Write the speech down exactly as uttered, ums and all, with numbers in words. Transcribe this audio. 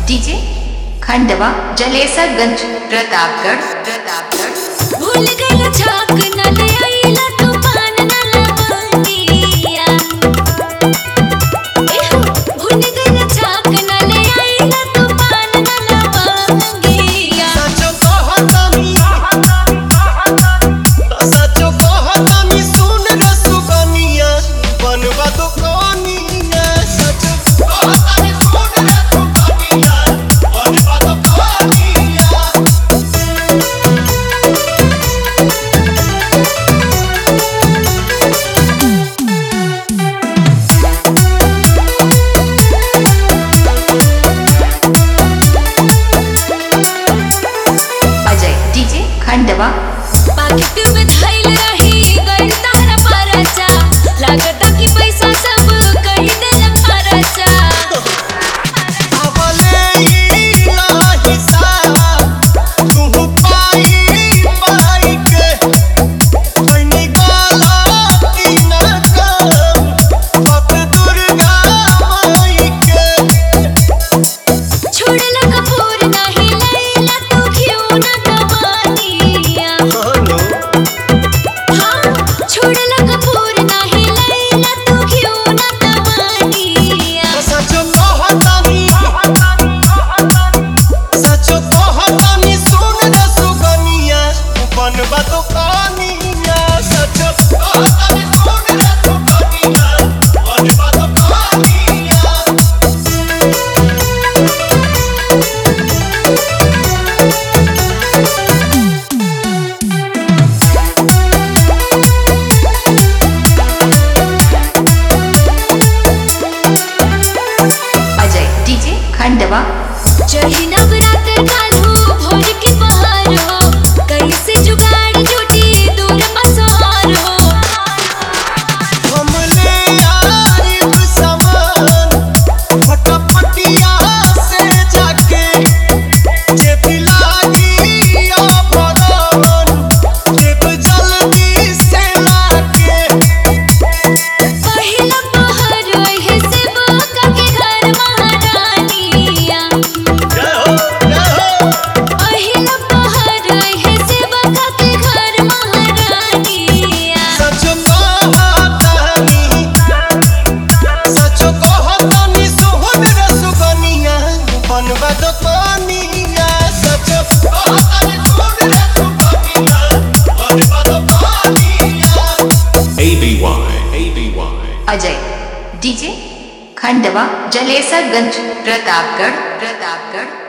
DJ Khandwa Jalesarganj Pratapgarh Pratapgarh. भूल गइल छाक न ले आइला तू पान न लवंगिया। एहो भूल गइल छाक न ले आइला तू पान न लवंगिया। सचो कहतानी सचो कहतानी सुन रे सुगनिया बनवा दो कनिया। सचो कहतानी सुन रे सुगनिया बनवा दो कनिया। अजय डीजे खंडवा। पाकिट में धइल रही गइल तारा परचा। लागता कि पैसा सब कही देल परचा। आवले इला हिसाब तू पाई पाई के कइनी गलती न कर पत दुर्गा माई के। छोड़ला कपूर नाही लैला तू क्यों न दवानिया। हेलो हाँ छोड़ला कपूर नाही लैला तू क्यों न दवानिया। सचो कहतानी सचो कहतानी सुन रे सुगनिया बनवा दो कनिया। सचो कहतानी सुन रे सुगनिया बनवा दो कनिया। अजय डीजे खंडवा। चढ़ी नवरात्र काल्हू भोर की पहाड़ हो। कैसे जुगाड़ जुटी दूर पसार हो। हमले आइब सामान फटाफटिया से जाके जेब लागी अबरन जेब जल्दी से लाके। पहिला पहर ओहे से बाका के घर महारानिया। जय हो जय हो। पहिला पहर ओहे से बाका के घर महारानिया। सचो कहतानी सचो कहतानी सुन रे सुगनिया बनवा दो कनिया। सचो कहतानी सुन रे सुगनिया बनवा दो कनिया। A B Y A B Y Ajay DJ Khandwa Jalesarganj Pratapgarh Pratapgarh.